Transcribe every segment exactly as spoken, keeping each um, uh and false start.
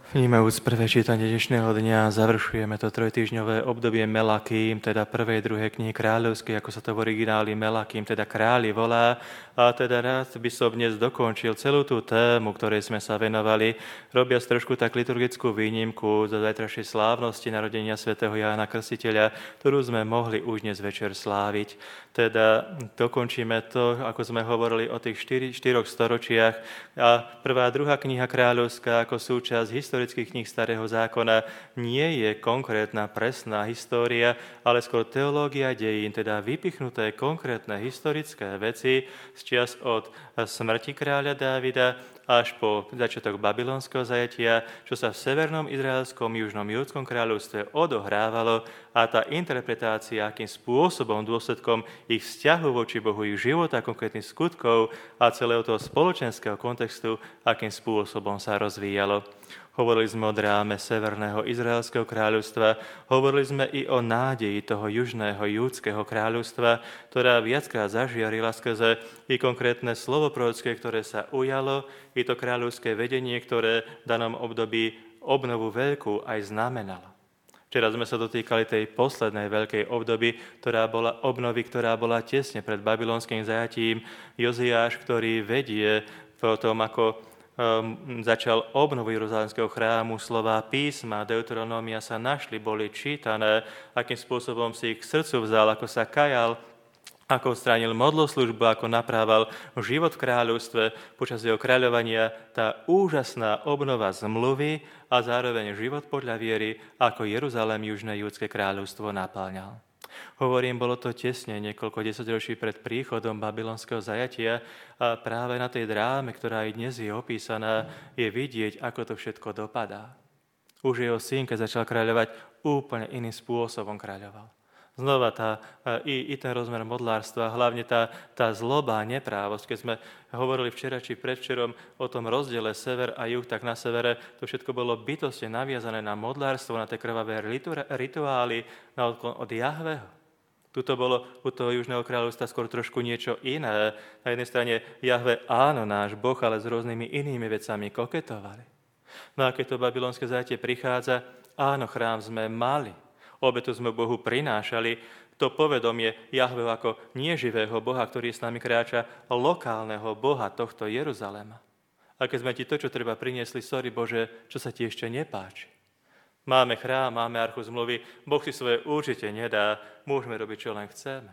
Vnímajúc prvé čítanie dnešného dňa, završujeme to trojtýždňové obdobie Melakým, teda prvej, druhej knihy kráľovskej, ako sa to v origináli Melakým, teda králi volá. A teda rád by som dnes dokončil celú tú tému, ktorej sme sa venovali, robiac trošku tak liturgickú výnimku zo zajtrajšej slávnosti narodenia svätého Jána Krstiteľa, ktorú sme mohli už dnes večer sláviť. Teda dokončíme to, ako sme hovorili o tých štyri, štyroch storočiach. A prvá, druhá kniha kráľovská ako súčasť historických kníh Starého zákona nie je konkrétna, presná história, ale skôr teológia dejín, teda vypichnuté konkrétne historické veci z čias od smrti kráľa Dávida až po začiatok babylonského zajatia, čo sa v severnom izraelskom južnom júdskom kráľovstve odohrávalo, a tá interpretácia, akým spôsobom, dôsledkom ich vzťahu voči Bohu, ich života, konkrétnych skutkov a celého toho spoločenského kontextu, akým spôsobom sa rozvíjalo. Hovorili sme o dráme severného izraelského kráľovstva, hovorili sme i o nádeji toho južného júdskeho kráľovstva, ktorá viackrát zažiarila skrze i konkrétne slovo prorocké, ktoré sa ujalo, i to kráľovské vedenie, ktoré v danom období obnovu veľkú aj znamenalo. Včera sme sa dotýkali tej poslednej veľkej obdoby, ktorá bola obnovy, ktorá bola tesne pred babylonským zajatím. Joziáš, ktorý vedie v tom, ako um, začal obnovu Jeruzalemského chrámu, slová písma, Deuteronómia sa našli, boli čítané, akým spôsobom si ich k srdcu vzal, ako sa kajal, ako odstránil modloslužbu, ako naprával život v kráľovstve počas jeho kráľovania, tá úžasná obnova zmluvy a zároveň život podľa viery, ako Jeruzalém, južné judské kráľovstvo napáľňal. Hovorím, bolo to tesne niekoľko desaťročí pred príchodom babylonského zajatia a práve na tej dráme, ktorá aj dnes je opísaná, je vidieť, ako to všetko dopadá. Už jeho syn, keď začal kráľovať, úplne iným spôsobom kráľoval. Znova tá, i, i ten rozmer modlárstva, hlavne tá, tá zloba, neprávosť. Keď sme hovorili včera či predvčerom o tom rozdiele sever a juh, tak na severe to všetko bolo bytostne naviazané na modlárstvo, na tie krvavé rituály, na odklon od Jahveho. Tuto bolo u toho južného kráľovstva skôr trošku niečo iné. Na jednej strane Jahve, áno, náš Boh, ale s rôznymi inými vecami koketovali. No a keď to babylonské zajatie prichádza, áno, chrám sme mali. Obetu sme Bohu prinášali, to povedomie Jahveho ako neživého Boha, ktorý s nami kráča, lokálneho Boha tohto Jeruzalema. A keď sme ti to, čo treba, priniesli, sorry Bože, čo sa ti ešte nepáči. Máme chrám, máme archu zmluvy, Boh si svoje určite nedá, môžeme robiť, čo len chceme.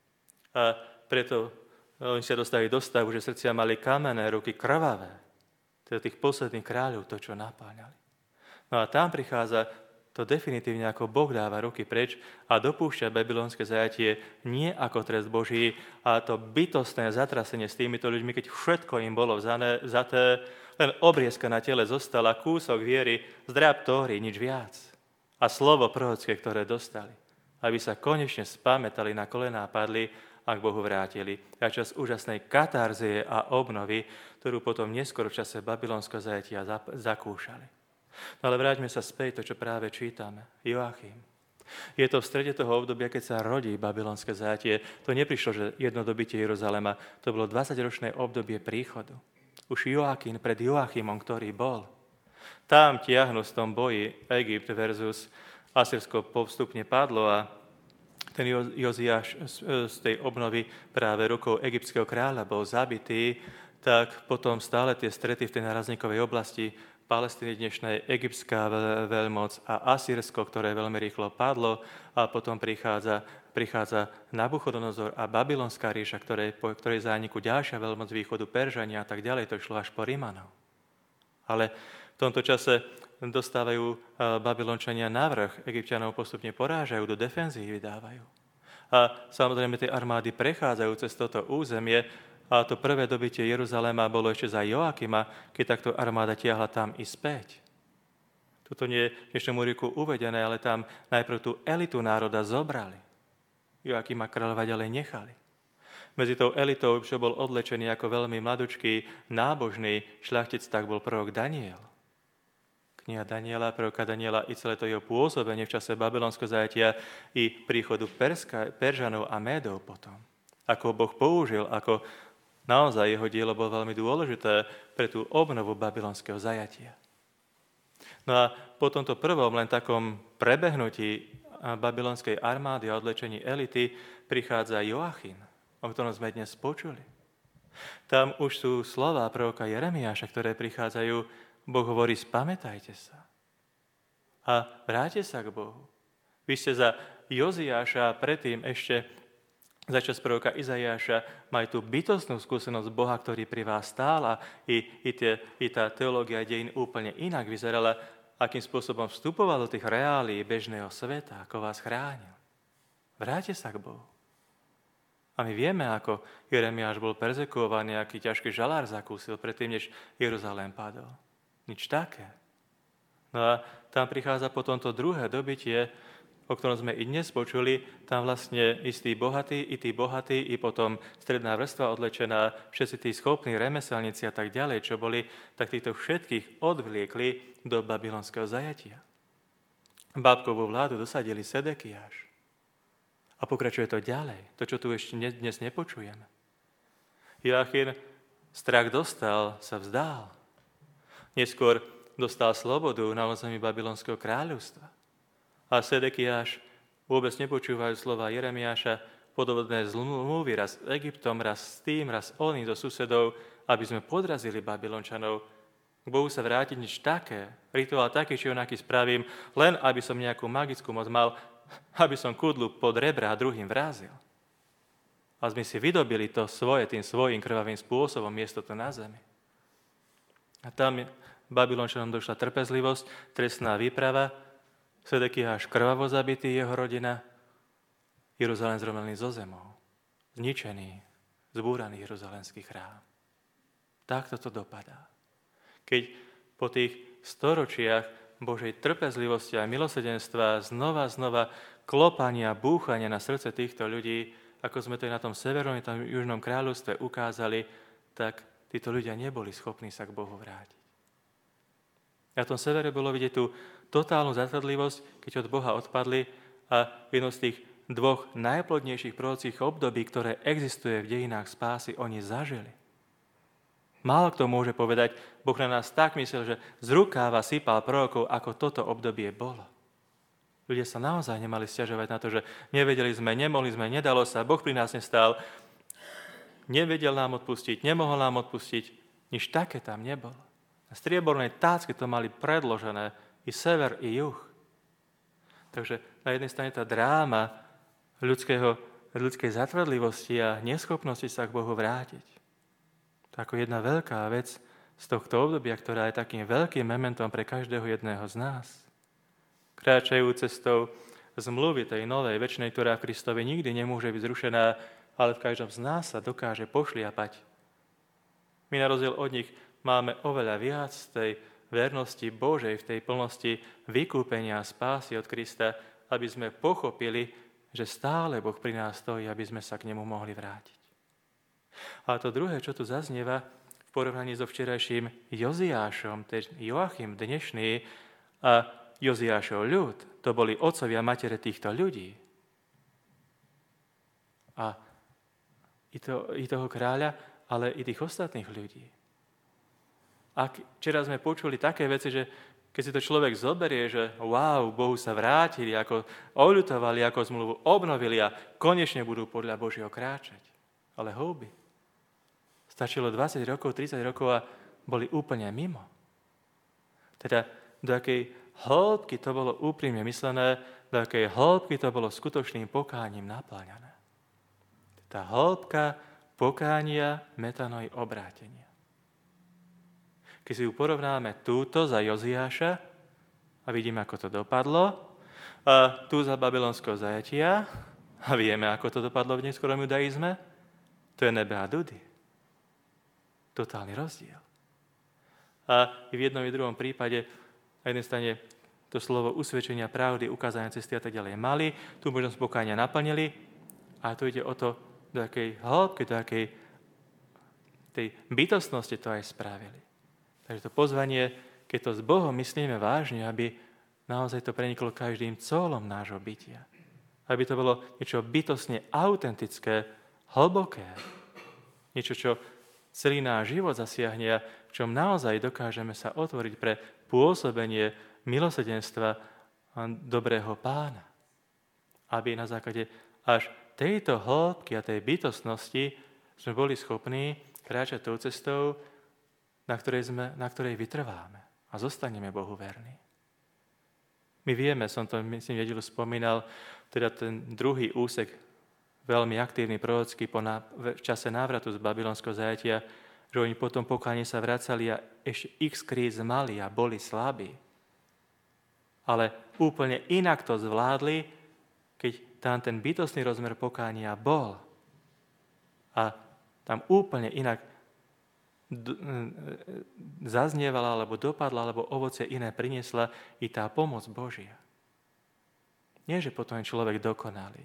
A preto oni sa dostali do stavu, že srdcia mali kamenné, ruky krvavé. Teda tých posledných kráľov, to, čo napáňali. No a tam prichádza to definitívne, ako Boh dáva ruky preč a dopúšťa babylonské zajatie nie ako trest Boží, a to bytostné zatrasenie s týmito ľuďmi, keď všetko im bolo vzané, vzaté, len obriezka na tele zostala, kúsok viery, zdrab Tóry, nič viac. A slovo prorocké, ktoré dostali, aby sa konečne spamätali, na kolená padli a k Bohu vrátili. A čas úžasnej katarzie a obnovy, ktorú potom neskôr v čase babylonského zajatia zakúšali. No ale vráťme sa späť, to, čo práve čítame. Joachim. Je to v strede toho obdobia, keď sa rodí babylonské zajatie. To neprišlo, že jedno dobitie Jeruzalema, to bolo dvadsaťročné obdobie príchodu. Už Joachim pred Joachimom, ktorý bol. Tam tiahnu v tom boji Egypt versus Asyrsko postupne padlo a ten Joziáš z tej obnovy práve rukou egyptského kráľa bol zabitý, tak potom stále tie strety v tej nárazníkovej oblasti Palestíny dnešnej, egyptská veľmoc a Asyrsko, ktoré veľmi rýchlo padlo, a potom prichádza, prichádza Nabuchodonozor a babylonská ríša, ktorej, po ktorej zániku ďalšia veľmoc východu, Peržania a tak ďalej, to išlo až po Rimanov. Ale v tomto čase dostávajú Babylončania navrch, Egypťanov postupne porážajú, do defenzívy dávajú. A samozrejme tie armády prechádzajú cez toto územie. A to prvé dobitie Jeruzalema bolo ešte za Joachima, keď takto armáda tiahla tam i späť. Toto nie je v dnešnom úryvku uvedené, ale tam najprv tú elitu národa zobrali. Joachima kráľovať ďalej nechali. Medzi tou elitou, čo bol odlečený ako veľmi mladučký, nábožný šľachtic, tak bol prorok Daniel. Kniha Daniela, proroka Daniela i celé to jeho pôsobenie v čase babylonského zajatia i príchodu Perska, Peržanov a Médov potom. Ako Boh použil, ako naozaj jeho dielo bolo veľmi dôležité pre tú obnovu babylonského zajatia. No a po tomto prvom len takom prebehnutí babylonskej armády a odlečení elity prichádza Joachim, o ktorom sme dnes počuli. Tam už sú slová proroka Jeremiáša, ktoré prichádzajú, Boh hovorí, spamätajte sa a vráťte sa k Bohu. Vy ste za Joziáša, predtým ešte za čas proroka Izaiáša, mali tú bytostnú skúsenosť Boha, ktorý pri vás stál a i, i, tie, i tá teológia dejín úplne inak vyzerala, akým spôsobom vstupoval do tých reálií bežného sveta, ako vás chránil. Vráťte sa k Bohu. A my vieme, ako Jeremiáš bol perzekovaný, aký ťažký žalár zakúsil predtým, než Jeruzalém padol. Nič také. No a tam prichádza potom to druhé dobytie, o ktorom sme i dnes počuli, tam vlastne istí bohatí, i tí bohatí, i potom stredná vrstva odlečená, všetci tí schopní remeselníci a tak ďalej, čo boli, tak týchto všetkých odvliekli do babylonského zajatia. Bábkovú vládu dosadili Sedekiáš. A pokračuje to ďalej, to, čo tu ešte dnes nepočujeme. Joachim strach dostal, sa vzdál. Neskôr dostal slobodu na území babylonského kráľovstva. A Sedekiáš vôbec nepočúvajú slova Jeremiáša, podobné zmluvy raz s Egyptom, raz s tým, raz oným zo susedov, aby sme podrazili Babylončanov. K Bohu sa vrátiť nič také, rituál taký či onaký spravím, len aby som nejakú magickú moc mal, aby som kudlu pod rebra a druhým vrázil. A sme si vydobili to svoje tým svojím krvavým spôsobom, miesto to na zemi. A tam Babylončanom došla trpezlivosť, trestná výprava, Sedekiáš krvavo zabitý, jeho rodina, Jeruzalém zromený zo zemou, zničený, zbúraný jeruzalémsky chrám. Takto to dopadá. Keď po tých storočiach Božej trpezlivosti a milosrdenstva znova, znova klopania, búchania na srdce týchto ľudí, ako sme to aj na tom severnom, tom južnom kráľovstve ukázali, tak títo ľudia neboli schopní sa k Bohu vrátiť. Na tom severe bolo vidieť tú totálnu zatvrdlivosť, keď od Boha odpadli a jedno z tých dvoch najplodnejších prorockých období, ktoré existuje v dejinách spásy, oni zažili. Málo kto môže povedať, Boh na nás tak myslel, že z rukáva sypal prorokov, ako toto obdobie bolo. Ľudia sa naozaj nemali sťažovať na to, že nevedeli sme, nemohli sme, nedalo sa, Boh pri nás nestál, nevedel nám odpustiť, nemohol nám odpustiť, nič také tam nebolo. Na striebornej tácke to mali predložené i sever, i juh. Takže na jednej strane tá dráma ľudského, ľudskej zatvrdlivosti a neschopnosti sa k Bohu vrátiť. To ako jedna veľká vec z tohto obdobia, ktorá je takým veľkým mementom pre každého jedného z nás. Kráčajú cestou zmluvy tej novej, večnej, ktorá v Kristovi nikdy nemôže byť zrušená, ale v každom z nás sa dokáže pošliapať. My na rozdiel od nich máme oveľa viac tej vernosti Božej, v tej plnosti vykúpenia a spásy od Krista, aby sme pochopili, že stále Boh pri nás stojí, aby sme sa k nemu mohli vrátiť. A to druhé, čo tu zaznieva v porovnaní so včerajším Joziášom, ten Joachim dnešný a Joziášov ľud, to boli otcovia a matere týchto ľudí. A i, to, i toho kráľa, ale i tých ostatných ľudí. A včera sme počuli také veci, že keď si to človek zoberie, že wow, Bohu sa vrátili, ako oľutovali, ako zmluvu obnovili a konečne budú podľa Božieho kráčať. Ale houby. Stačilo dvadsať rokov, tridsať rokov a boli úplne mimo. Teda do akej hĺbky to bolo úprimne myslené, do akej hĺbky to bolo skutočným pokáním napláňané. Tá hĺbka pokánia, metanoj, obrátenia. Keď si ju porovnáme túto za Joziáša a vidíme, ako to dopadlo, a tu za babylonského zajatia a vieme, ako to dopadlo v neskorom judaizme, to je nebe a dudy. Totálny rozdiel. A v jednom i druhom prípade na jednej strane to slovo usvedčenia pravdy, ukázania cesty a tak ďalej mali, tu možnosť pokánia naplnili a tu ide o to, do akej hĺbky, do akej tej bytostnosti to aj spravili. Takže to pozvanie, keď to s Bohom myslíme vážne, aby naozaj to preniklo každým colom nášho bytia. Aby to bolo niečo bytostne autentické, hlboké. Niečo, čo celý náš život zasiahne a v čom naozaj dokážeme sa otvoriť pre pôsobenie milosrdenstva dobrého Pána. Aby na základe až tejto hĺbky a tej bytostnosti sme boli schopní kráčať tou cestou, na ktorej, sme, na ktorej vytrváme a zostaneme Bohu verní. My vieme, som to myslím nedelu spomínal, teda ten druhý úsek, veľmi aktívny prorocký po ná, v čase návratu z babylonského zajatia, že oni potom pokánie sa vracali a ešte x kríz mali a boli slabí. Ale úplne inak to zvládli, keď tam ten bytostný rozmer pokánia bol. A tam úplne inak zaznievala, alebo dopadla, alebo ovocie iné priniesla i tá pomoc Božia. Nie, že potom je človek dokonalý.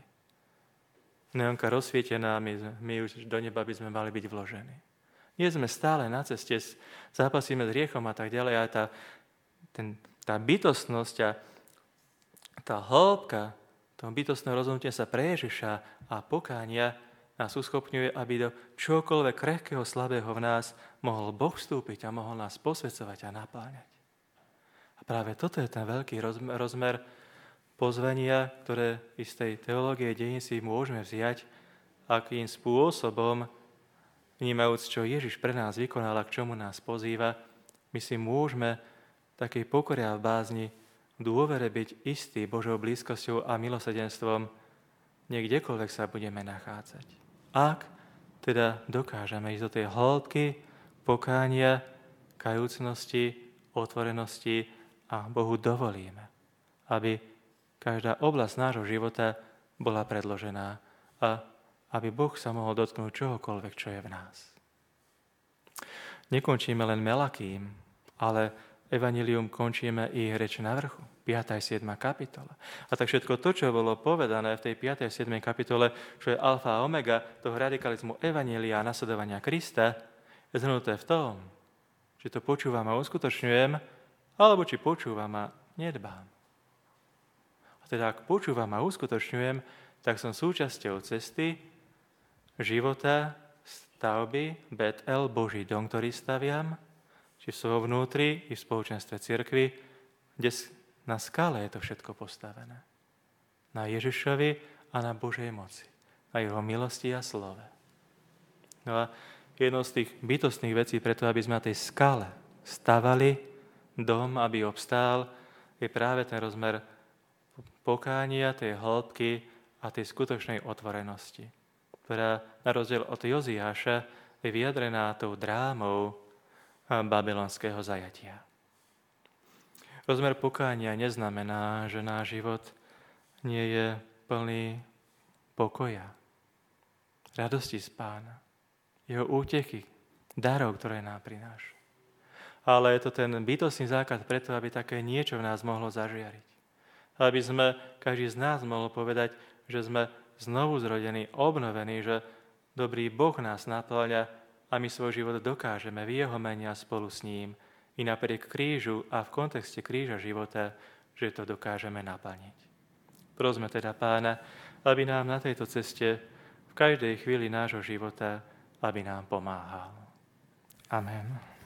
Neonka rozsvietená, my, my už do neba by sme mali byť vložení. Nie sme stále na ceste, zápasíme s hriechom a tak ďalej, a tá, ten, tá bytostnosť a tá hĺbka toho bytostného rozhodnutia sa pre Ježiša a pokánia nás uschopňuje, aby do čokoľvek krehkého, slabého v nás mohol Boh vstúpiť a mohol nás posväcovať a napáňať. A práve toto je ten veľký rozmer, rozmer pozvania, ktoré z tej teológie dejín si môžeme vziať, akým spôsobom, vnímajúc, čo Ježiš pre nás vykonal a k čomu nás pozýva, my si môžeme takej pokore a v bázni dôvere byť istý Božou blízkosťou a milosrdenstvom, niekdekoľvek sa budeme nachádzať. Ak teda dokážeme ísť do tej hĺbky pokánia, kajúcnosti, otvorenosti a Bohu dovolíme, aby každá oblasť nášho života bola predložená a aby Boh sa mohol dotknúť čohokoľvek, čo je v nás. Nekončíme len Melakým, ale Evanjelium končíme i reč na vrchu, piata a siedma kapitola. A tak všetko to, čo bolo povedané v tej piatej a siedmej kapitole, čo je alfa a omega toho radikalizmu Evanjelia a nasledovania Krista, je zhrnuté v tom, či to počúvam a uskutočňujem, alebo či počúvam a nedbám. A teda ak počúvam a uskutočňujem, tak som súčasťou cesty, života, stavby, Bet-El, Boží dom, ktorý staviam, či v svojom vnútri, i v spoločenstve cirkvi, kde na skále je to všetko postavené. Na Ježišovi a na Božej moci. Na jeho milosti a slove. No a jednou z tých bytostných vecí preto, aby sme na tej skále stavali dom, aby obstál, je práve ten rozmer pokánia, tej hĺbky a tej skutočnej otvorenosti, ktorá na rozdiel od Joziáša je vyjadrená tou drámou babylonského zajatia. Rozmer pokánia neznamená, že náš život nie je plný pokoja, radosti z Pána, jeho útechy, darov, ktoré nám prináša. Ale je to ten bytostný základ preto, aby také niečo v nás mohlo zažiariť. Aby sme, každý z nás mohol povedať, že sme znovu zrodení, obnovení, že dobrý Boh nás napĺňa a my svoj život dokážeme v jeho mene a spolu s ním i napriek krížu a v kontexte kríža života, že to dokážeme naplniť. Prosme teda Pána, aby nám na tejto ceste v každej chvíli nášho života, aby nám pomáhal. Amen.